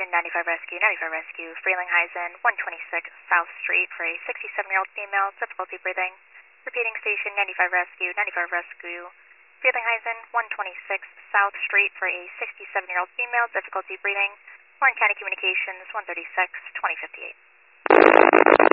Station 95 Rescue, 95 Rescue, Frelinghuysen, 126 South Street for a 67-year-old female, difficulty breathing. Repeating Station 95 Rescue, 95 Rescue, Frelinghuysen, 126 South Street for a 67-year-old female, difficulty breathing. Warren County Communications, 136, 2058.